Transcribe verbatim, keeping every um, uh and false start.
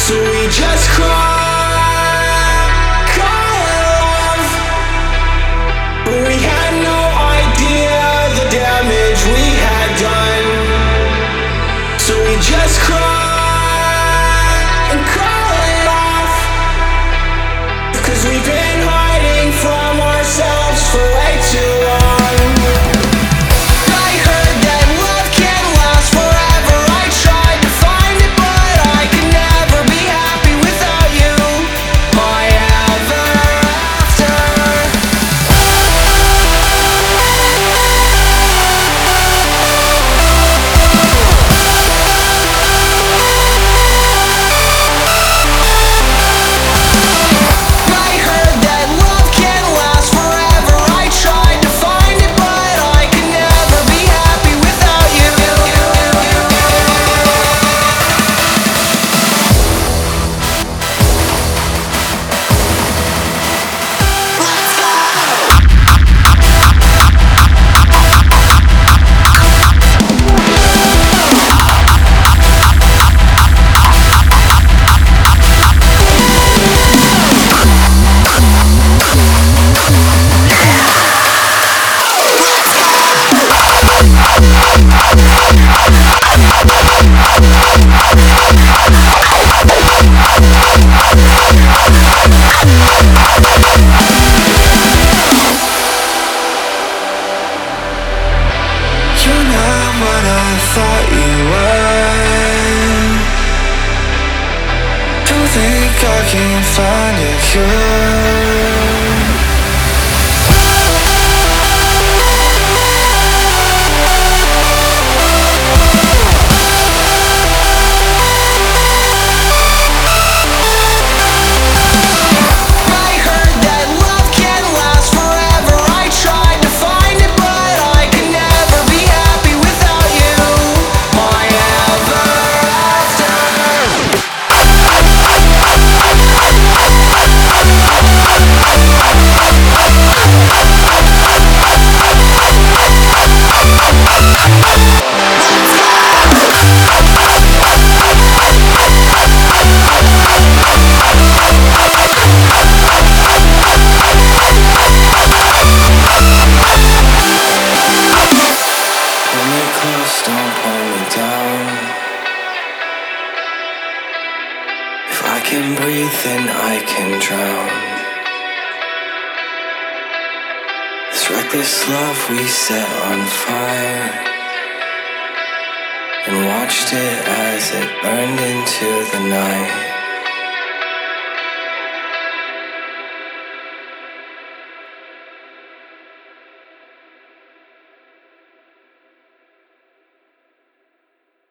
So we just cry, call it love. But we had no idea the damage we had done. So we just cry and call it off. Because we've been hiding from ourselves for way too long. I heard that love can last forever. I tried to find it, but I could never be happy without you. My ever after. I heard that love can last forever. I tried to find it, but I could never be happy without you. You're not what I thought you were. Don't think I can find a cure. I heard that love can last forever. I tried to find it, but I could never be happy without you. My ever after. Pull me close, don't pull me down. If I can breathe, then I can drown. This reckless love we set on fire, and watched it as it burned into the night.